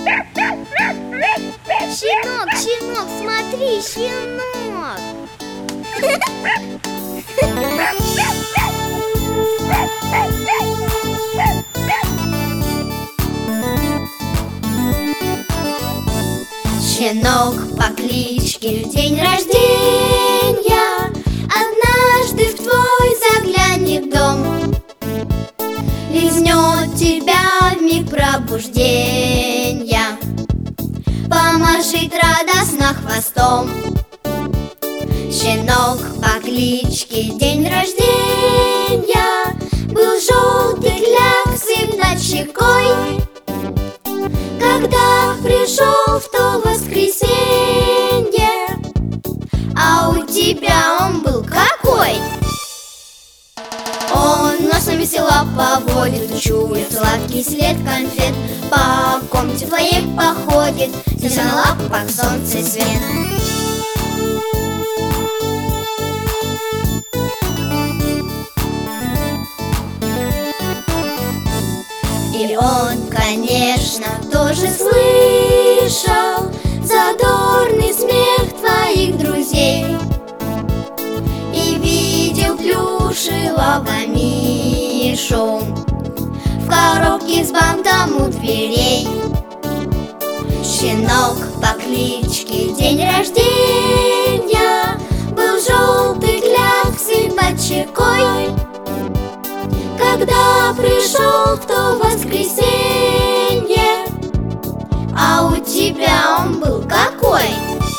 Щенок, щенок, смотри, щенок. Щенок по кличке в день рождения однажды в твой заглянет дом, лизнет тебя вмиг пробуждения, помашет радостно хвостом. Щенок по кличке день рождения был желтый кляксой над щекой. Когда пришел в то воскресенье, а у тебя он был какой? Он носом весело поводит, чует сладкий след конфет, по комнате твоей походит, держа на лапах солнце свет. И он, конечно, тоже слышал задорный смех твоих друзей и видел плюшевого Мишу в коробке с бантом у дверей. Щенок по кличке день рождения был желтый кляксой под щекой. Когда пришел в то воскресенье, а у тебя он был какой?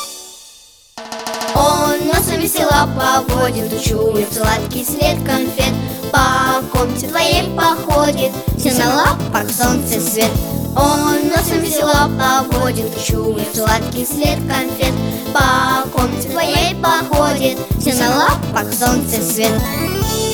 Он носом весело поводит, чует сладкий след конфет, по комнате твоей походит, все на лапах солнце свет. Он носом весело поводит, чует сладкий след конфет, по комнате твоей походит, все на лапах солнце свет.